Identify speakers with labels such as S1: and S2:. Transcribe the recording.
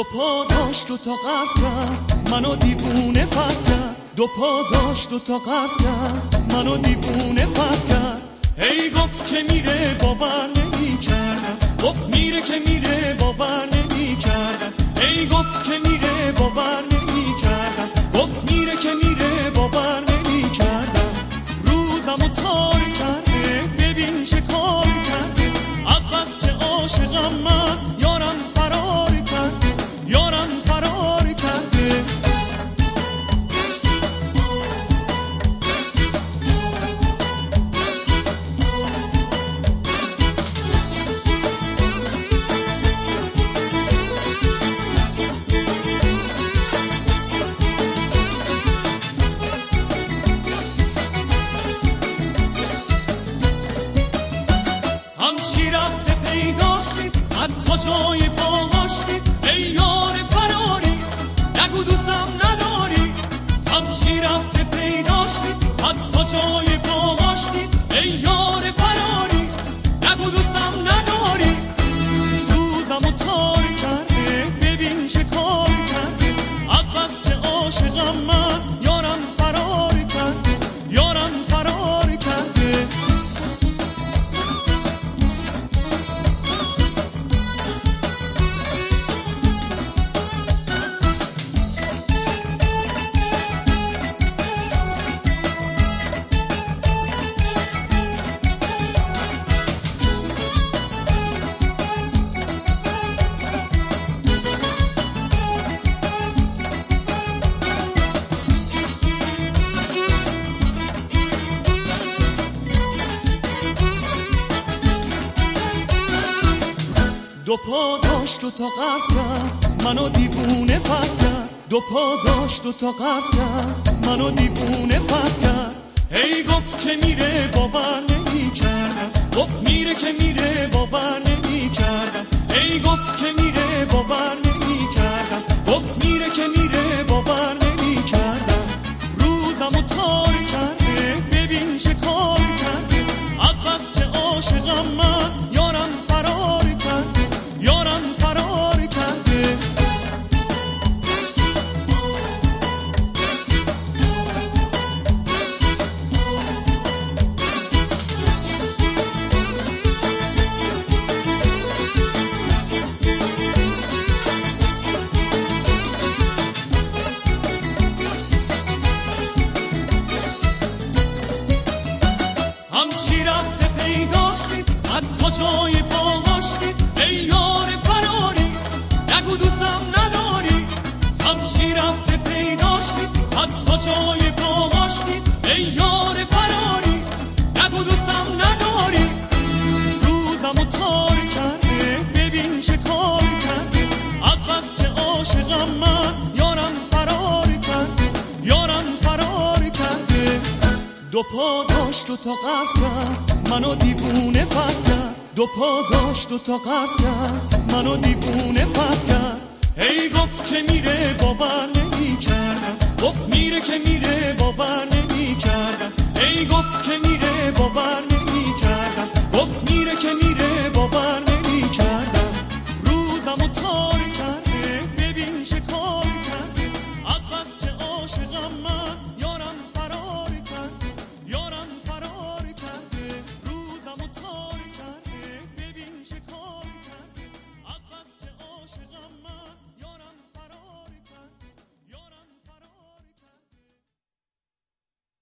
S1: پا داشت و تا قرض کرد منو دیوونه پس کرد. دو پا داشت و تا قرض کرد منو دیوونه پس کرد. هی گفت که میره باور نمی کردم، گفت میره که میره باور نمی کردم. هی گفت که میره باور نمی کردم، گفت میره که میره باور نمی کردم. روزمو تار کرده ببین چه کار کرده، از بس که عاشقم من یارم فرار کرده، یارم فرار کرده. همچی رفته پیداش نیست، حتی جای باهاش نیست. ای یار فراری نگو دوستم نداری. همچی رفته پیداش نیست، حتی جای باهاش نیست. ای یار فراری نگو دوستم نداری. روزمو تار کرده ببین چه کار کرده، از بس که عاشقم من یارم فرار کرده، یارم فرار کرده. دو پا داشت و تا قرض کرد منو دیوونه پس کرد. دو پا داشت و تا قرض کرد منو دیوونه پس کرد. هی گفت که میره باور نمی کردم، گفت میره که میره باور نمی کردم. هی گفت که میره باور نمی کردم، گفت میره که میره باور نمی کردم. روزمو تار کرده ببین چه کار کرده، از بس که عاشقم من یارم فرار کرده، یارم فرار کرده. همچی رفته پیداش نیست، حتی جای باهاش نیست. ای یار فراری نگو دوستم نداری. همچی رفته پیداش نیست، حتی جای باهاش نیست. ای یار فراری نگو دوستم نداری. روزمو تار کرده ببین چه کار کرده، از بس که عاشقم من یارم فرار کرده، یارم فرار کرده. دو پا داشت و تا قرض کرد منو دیوونه پس کرد. دو پا داشت و تا قرض کرد منو دیوونه پس کرد. هی گفت که میره باور نمی کردم، گفت میره که میره باور نمی کردم.